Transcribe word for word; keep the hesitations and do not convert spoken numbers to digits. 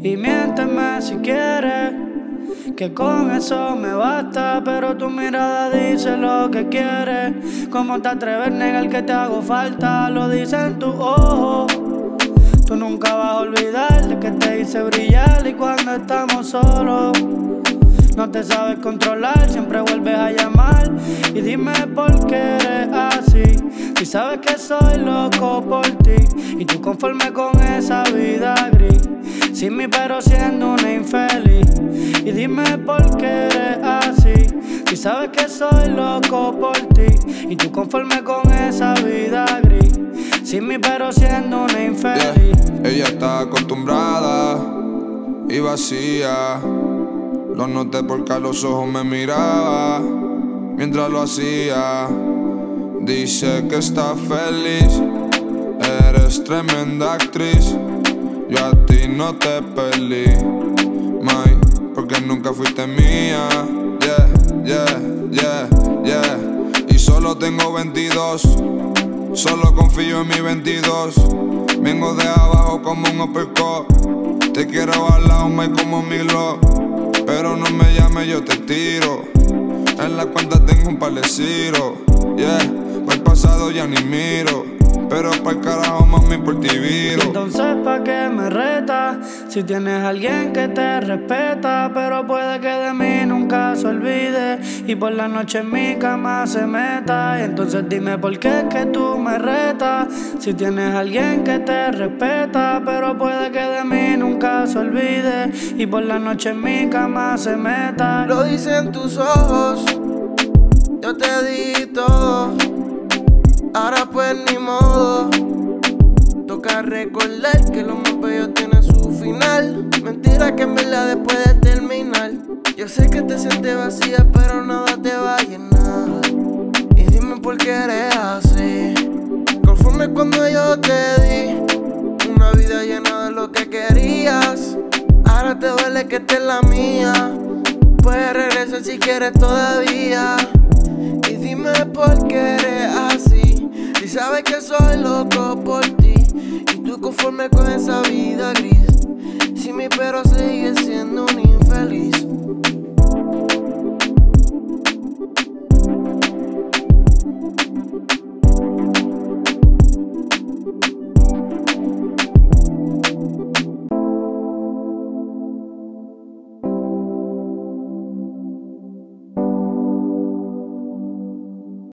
Y miénteme si quieres, que con eso me basta. Pero tu mirada dice lo que quieres. ¿Cómo te atreves a negar que te hago falta? Lo dicen tus ojos. Tú nunca vas a olvidar de que te hice brillar. Y cuando estamos solos no te sabes controlar, siempre vuelves a llamar. Y dime por qué eres así, si sabes que soy loco por ti. Y tú conforme con esa vida gris, sin mí pero siendo una infeliz. Y dime por qué eres así, si sabes que soy loco por ti. Y tú conforme con esa vida gris, sin mí pero siendo una infeliz. Yeah. Ella está acostumbrada y vacía. Lo noté porque a los ojos me miraba mientras lo hacía. Dice que está feliz, eres tremenda actriz. Yo a ti no te perdí, May, porque nunca fuiste mía. Yeah, yeah, yeah, yeah. Y solo tengo veintidós, solo confío en mi veintidós. Vengo de abajo como un uppercut. Te quiero al lado, May, como mi glow. Pero no me llames, yo te tiro. En la cuenta tengo un par de ciro. Yeah, pa'l pasado ya ni miro. Pero pa'l carajo, mami, por ti viro. Entonces, ¿pa' qué me reta? Si tienes a alguien que te respeta. Pero puede que de mí nunca se olvide y por la noche en mi cama se meta. Y entonces dime por qué es que tú me retas. Si tienes a alguien que te respeta. Pero puede que de mí nunca se olvide y por la noche en mi cama se meta. Lo dicen tus ojos, yo te di todo. Ahora pues ni modo, toca recordar que lo más bello tiene su final. Mentira que en verdad después de terminar, yo sé que te sientes vacía pero nada te va a llenar. Y dime por qué eres así, conforme cuando yo te di una vida llena de lo que querías. Ahora te duele que esté en la mía, puedes regresar si quieres todavía. Y dime por qué eres así, si sabes que soy loco por ti. Y tú conforme con esa vida gris, sin mí pero sigues siendo un infeliz.